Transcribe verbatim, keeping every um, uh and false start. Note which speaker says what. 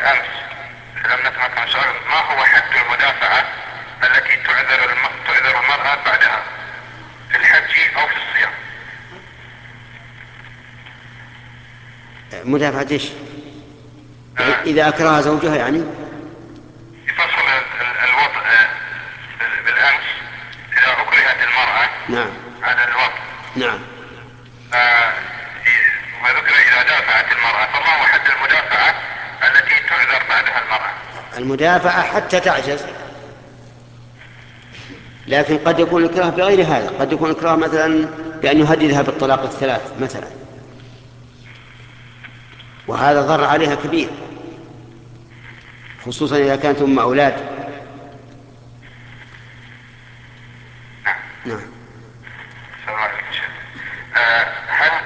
Speaker 1: أمس لم نتمكن سؤال، ما هو حد المدافعة التي تعذر الم... تعذر المرأة بعدها في الحج أو في الصيام؟
Speaker 2: مدافعة ايش؟
Speaker 1: آه
Speaker 2: إذا أكره زوجها يعني.
Speaker 1: في فصل ال- ال- الوطء آه، بال- بالأمس إذا أكرهت المرأة
Speaker 2: نعم.
Speaker 1: على الوطء،
Speaker 2: نعم.
Speaker 1: آه، وذكر إذا دافعت المرأة، فما هو حد المدافعة التي تعذر بعدها المرأة؟
Speaker 2: المدافعة حتى تعجز، لكن قد يكون الإكراه بغير هذا، قد يكون الإكراه مثلا بأن يهددها بالطلاق الثلاث مثلا، وهذا ضر عليها كبير، خصوصا إذا كانت أم أولاد.
Speaker 1: نعم.
Speaker 2: نعم.